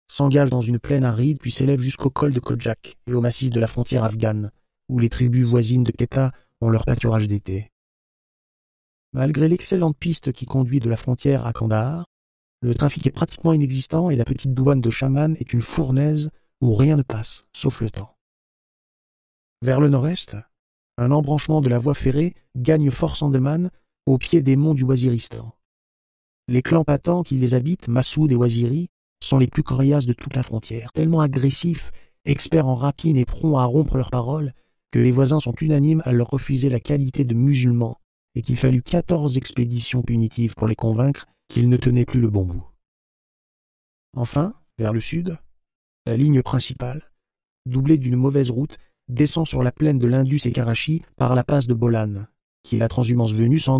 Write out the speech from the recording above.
s'engage dans une plaine aride puis s'élève jusqu'au col de Kodjak et au massif de la frontière afghane, où les tribus voisines de Quetta ont leur pâturage d'été. Malgré l'excellente piste qui conduit de la frontière à Kandahar, le trafic est pratiquement inexistant et la petite douane de Shaman est une fournaise où rien ne passe, sauf le temps. Vers le nord-est, un embranchement de la voie ferrée gagne Fort Sandeman au pied des monts du Waziristan. Les clans patans qui les habitent, Massoud et Waziri, sont les plus coriaces de toute la frontière, tellement agressifs, experts en rapine et prompts à rompre leurs paroles, que les voisins sont unanimes à leur refuser la qualité de musulmans et qu'il fallut 14 expéditions punitives pour les convaincre qu'ils ne tenaient plus le bon bout. Enfin, vers le sud, la ligne principale, doublée d'une mauvaise route, descend sur la plaine de l'Indus et Karachi par la passe de Bolan, qui est la transhumance venue sans